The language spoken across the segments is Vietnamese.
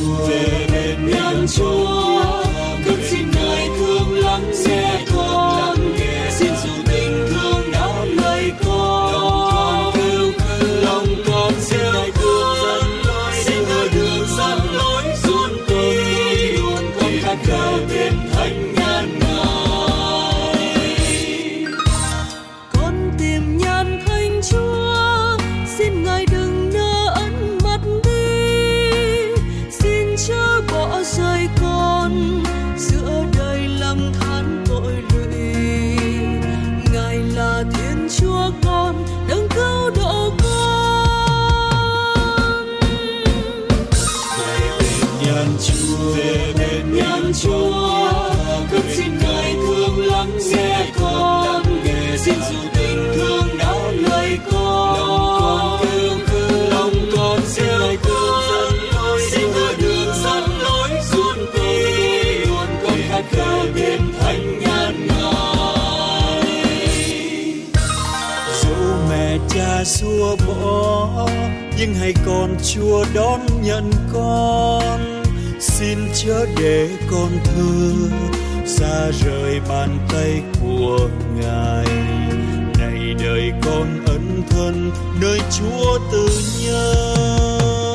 Chúa, về bên ngang Chúa, con xin Ngài thương lắng nghe con, xin dù tình thương đã lời con, lòng con xin Ngài thương xin ở đường dẫn lối luôn tin, con khát khao bên thánh nhan Ngài. Con tìm nhan Thánh Chúa, xin Ngài đừng nỡ ẩn mặt đi, xin chớ bỏ rơi con giữa đời lầm than tội lụy. Ngài là Thiên Chúa con, đấng cứu độ con. Về bên nhan Chúa, về bên nhan Chúa, con xin Ngài thương lắng nghe con, xin dù tình thương đã lời con, lòng con xin Ngài thương xin ở đường dẫn lối luôn tin, con khát khao bên thánh nhan Ngài. Dẫu mẹ cha xua bỏ, nhưng hãy con Chúa đón nhận con. Xin chớ để con thơ xa rời bàn tay của Ngài. Này đời con ẩn thân nơi Chúa tự nhân.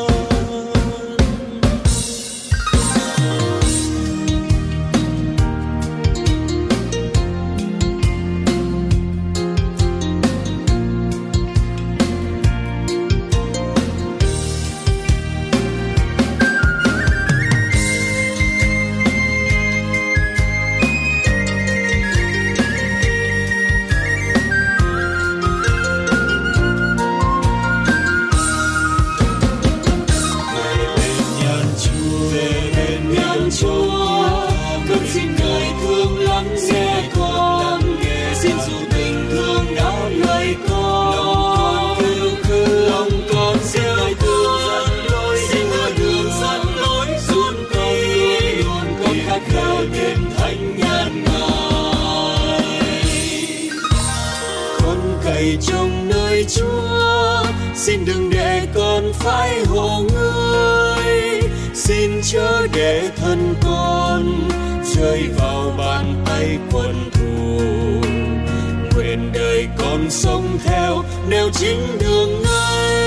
Trong nơi Chúa, xin đừng để con phải hồ ngơi, xin chớ để thân con rơi vào bàn tay quân thù. Nguyện đời con sống theo nẻo chính đường ngay.